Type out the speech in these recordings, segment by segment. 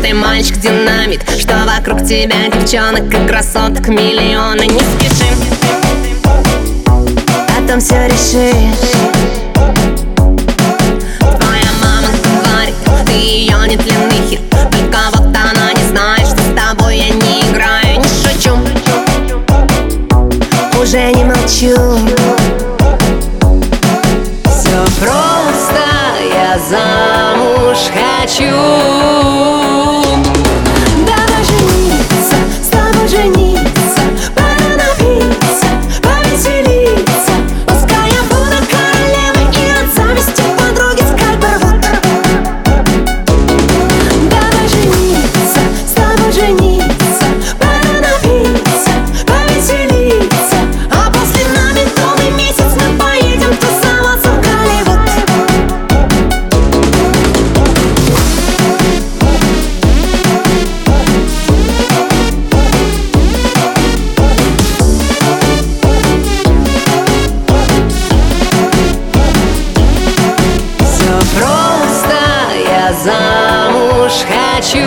ты мальчик-динамит, что вокруг тебя девчонок и красоток миллионы. Не спеши, потом все решишь. Твоя мама говорит, ты ее нетлинный хит, только вот она не знает, что с тобой я не играю. Не шучу, уже не молчу. Все просто, я замуж хочу. Давай жениться, с тобой жениться, пора напиться, повеселиться. Пускай я буду королевой и от зависти подруги скальпы рвут. Давай жениться, с тобой жениться, пора напиться, повеселиться. А после на медовый месяц мы поедем тусоваться в Голливуд. Все просто, я замуж хочу.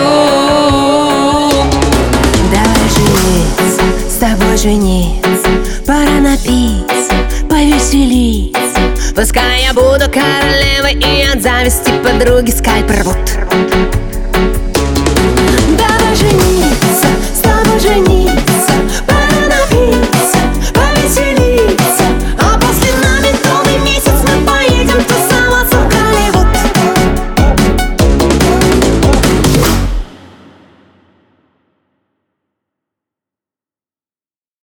Давай жениться, с тобой жениться, пора напиться, повеселиться. Пускай я буду королевой и от зависти подруги скальпы рвут.